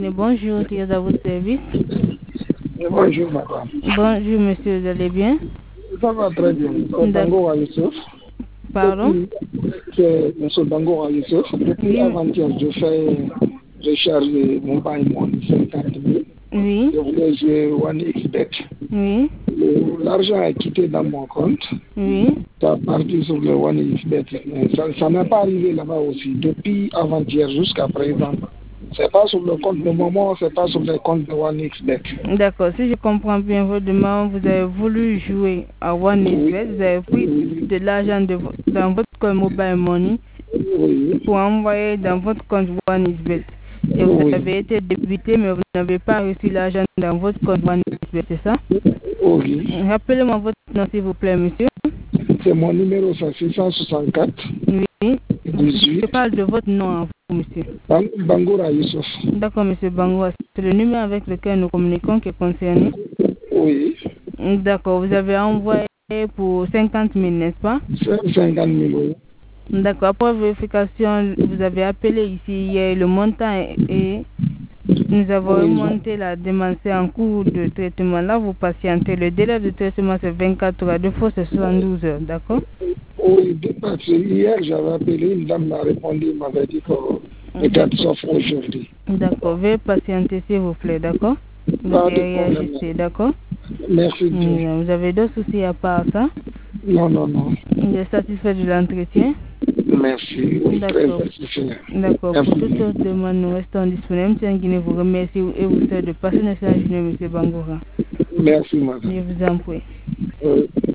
Bonjour, qui est à votre service? Bonjour madame. Bonjour monsieur, vous allez bien? Ça va très bien. Dango Youssouf. Pardon? C'est M. Dango Youssouf. Depuis Oui. avant-hier, je fais recharger mon paiement de 50 000. Oui. Je voulais jouer OneXBet. Oui. L'argent est quitté dans mon compte. Oui. Ça a parti sur le OneXBet. Ça n'a pas arrivé là-bas aussi. Depuis avant-hier jusqu'à présent. C'est pas sur le compte de Momo, c'est pas sur le compte de OneXBet. D'accord, si je comprends bien votre demande, vous avez voulu jouer à OneXBet, vous avez pris de l'argent dans votre compte Mobile Money pour envoyer dans votre compte OneXBet. Et vous avez été débité, mais vous n'avez pas reçu l'argent dans votre compte OneXBet, c'est ça? Oui. Rappelez-moi votre nom, s'il vous plaît, monsieur. C'est mon numéro, c'est 664. Oui. 18. Je parle de votre nom à vous, monsieur. Bangoura Youssouf. D'accord, monsieur Bangoura. C'est le numéro avec lequel nous communiquons qui est concerné. Oui. D'accord, vous avez envoyé pour 50 000, n'est-ce pas? 50 000, oui. D'accord, après vérification, vous avez appelé ici hier, le montant et nous avons remonté la demande, c'est en cours de traitement. Là, vous patientez. Le délai de traitement, c'est 24 heures. Deux fois, c'est 72 heures, d'accord? Oui, parce que hier, j'avais appelé, une dame m'a répondu, m'avait dit que peut-être sauf aujourd'hui. D'accord, veuillez patienter, s'il vous plaît, d'accord? Vous réagissez, d'accord? Merci bien. Vous avez d'autres soucis à part ça? Non, non, non. Vous êtes satisfait de l'entretien? Merci. D'accord. D'accord. Pour toute autre demande, nous restons disponibles. Tiens, Guinée vous remercie et vous souhaite de passer une excellente journée, M. Bangoura. Merci, madame. Je vous en prie.